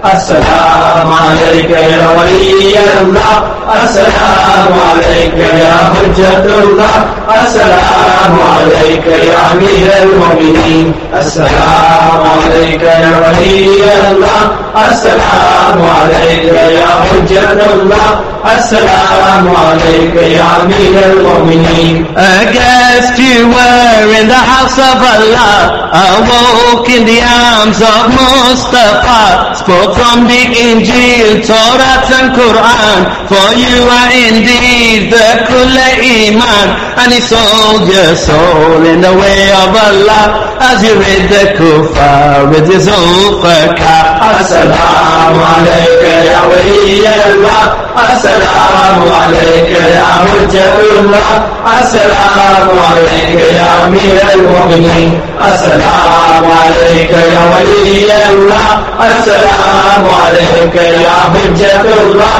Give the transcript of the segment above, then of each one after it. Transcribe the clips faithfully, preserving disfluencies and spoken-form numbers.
السلام عليك يا ولي الله السلام عليك يا حجة الله السلام عليك يا أمير المؤمنين السلام عليك يا ولي الله السلام عليك يا حجة الله السلام عليك يا أمير المؤمنين. A guest you were in the house of Allah, awoke in the arms of Mustafa, spoke from the Injil, Torah and Quran, for you are indeed the Kulla Iman, and he sold your soul in the way of Allah, as you rid the kuffar with his Zulfikar. السلام عليك يا ولي الله السلام عليك يا حجة الله السلام عليك يا أمير المؤمنين السلام عليك يا ولي الله السلام عليك يا حجة الله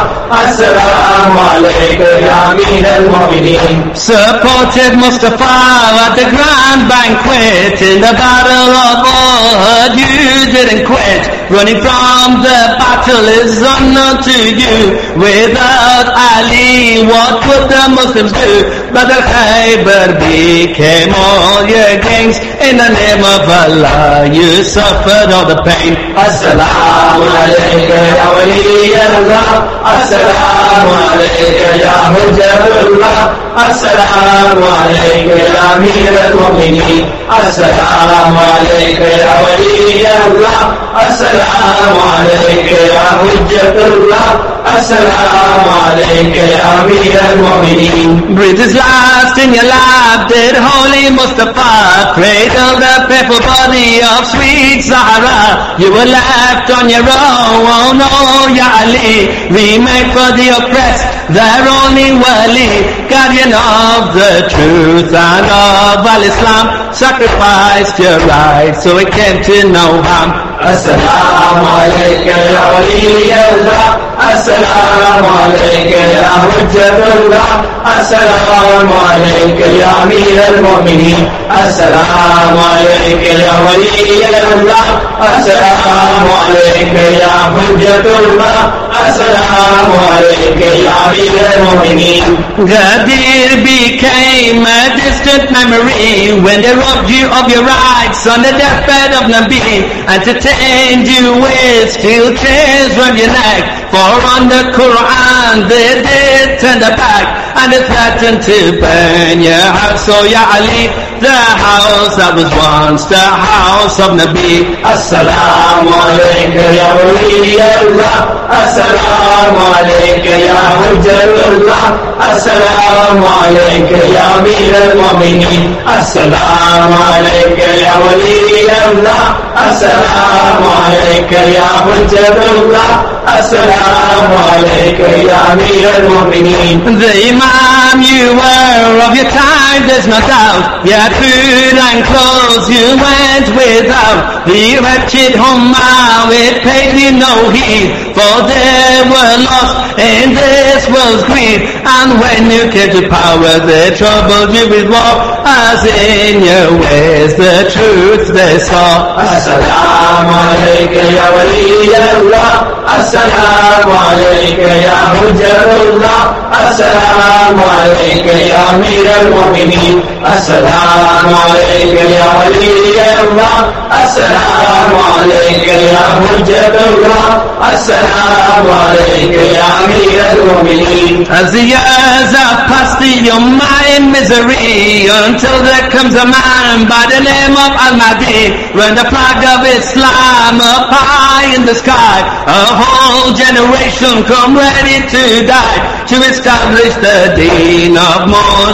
السلام عليك يا أمير المؤمنين. Supported Mustafa at the grand banquet in the battle of Uhud, you didn't quit. Running from the battle is unknown to you. Without Ali, what would the Muslims do? But al-Khaybar became all your gains. In the name of Allah, you suffered all the pain. As-salamu alayka ya wali Allah, as-salamu alayka ya hujjatullah, as-salamu alayka ya amir al-mu'minin, as-salamu alayka ya wali Allah, as-salamu alayka ya hujjatullah, as-salamu alayka ya amir al-mu'minin. Breathe his last in your lap, did holy Mustafa cradle the faithful body of sweet Zahra. You were left on your own, oh no, Ya Ali, remade for the oppressed, their only wali, guardian of the truth and of al-Islam, sacrificed your life so it came to no harm. As-salamu alayka ya wali Allah, as-salamu alayka ya hujjatullah, as-salamu alayka ya amir al-mu'minin, as-salamu alayka ya wali Allah, as-salamu alayka ya hujjatullah, as-salamu alayka ya amir al-mu'minin. Ghadir became a distant memory when they robbed you of your rights on the deathbed of Nabi, entertained you with steel chains round your neck. For on the Quran they did turn the back, and they threatened to burn your house. So Ya Ali, the house that was once the house of Nabi. As-salamu alayka ya wali Allah, as-salamu alayka ya hujjatullah, as-salamu alayka ya amir al-mu'minin, as-salamu alayka ya wali Allah, as-salamu alayka ya hujjatullah, as-salamu alayka ya amir al-mu'minin. The Imam you were of your time, there's no doubt. Your food and clothes you went without. The wretched Ummah, it paid you no heed, for they were lost in this world's greed. And when you came to power, they troubled you with war, as in your ways the truth they saw. As-salamu alayka ya wali Allah, as-salamu alayka ya hujjatullah, as-salamu alayka ya amir al-mu'minin, as-salamu alayka ya wali Allah, as-salamu alayka ya hujjatullah, as-salamu alayka ya amir al-mu'minin. As the years have passed, your mind misery, until there comes a man by the name of Al-Mahdi, when the flag of Islam up high in the sky, a whole generation come ready to die, to establish the deen of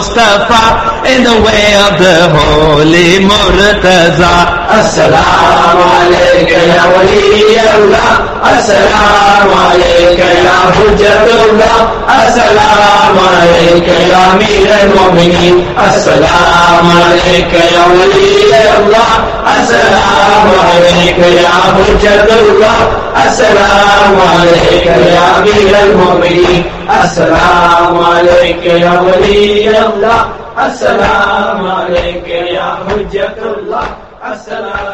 Mustafa in the way of the holy Murtaza. As-salamu alayka ya wali Allah, as-salamu alayka ya hujjatullah, as-salamu alayka ya amir al-mu'minin, as-salamu alayka ya wali Allah, as-salamu alayka ya hujjatullah, as-salamu alayka ya amir al-mu'minin, as-salamu alayka ya wali Allah, as-salamu alayka ya hujjatullah, as-salamu